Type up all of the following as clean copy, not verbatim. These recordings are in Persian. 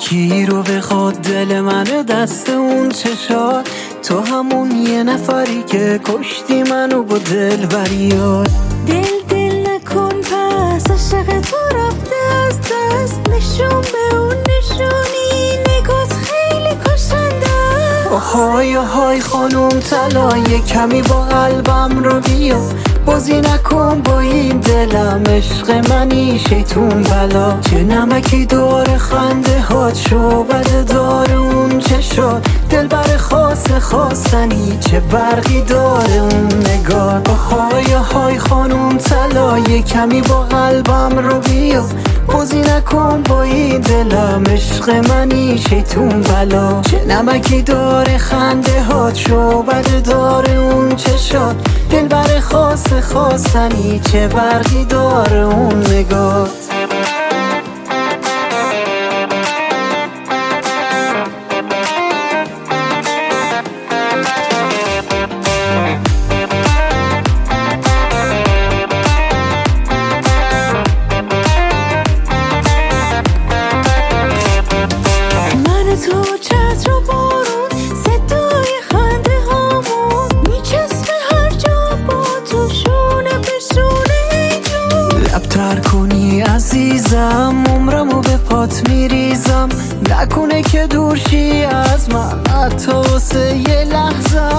بگیر و بخواد دل منو دست اون چشات، تو همون یه نفری که کشتی منو با دل بریاد. دل نکن پس عشق تو رفته از دست، نشون به اون نشونی نگات خیلی کشنده. آهای آهای خانوم طلا، یه کمی با قلبم رو بیا، بازی نکن با این دلم، عشق منی شیطون بلا. چه نمکی داره خنده هات، شعبده داره اون چشات، دل بر خواستنی چه برقی داره اون نگاه. آهای آهای خانوم طلا، یه کمی با قلبم رو بیا، بازی نکن با این دلم، عشق منی شیطون بلا. چه نمکی داره خنده هات، شعبده داره اون چشات، دل بر خواستنی چه برقی داره اون نگات. تو چتر و بارون، صدای خنده هامون میچسبه هر جا با تو، شونه به شونه جون. لبتر کنی عزیزم، عمرمو به پات میریزم، نکنه که دورشی از من حتی واسه یه لحظه.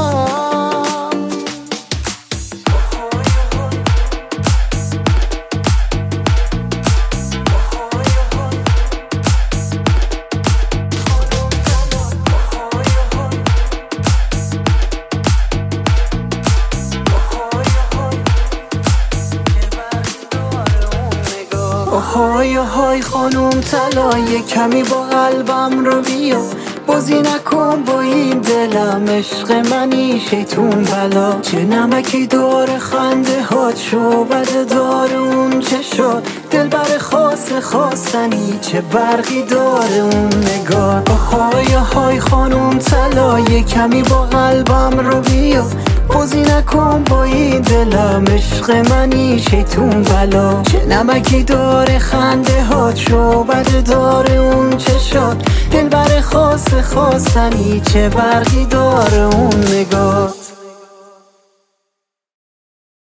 آهای آهای خانوم طلا، یه کمی با قلبم رو بیا، بازی نکن با این دلم، عشق منی شیطون بلا. چه نمکی داره خنده هات، شعبده داره اون چشات، دل بر خواستنی چه برقی داره اون نگاه. آهای آهای خانوم طلا، یه کمی با قلبم رو بیا، بازی نکن با این دلم، عشق منی شیطون بلا. چه نمکی داره خنده هات، شعبده داره اون چشات، دل بر خواستنی چه برقی داره اون نگات.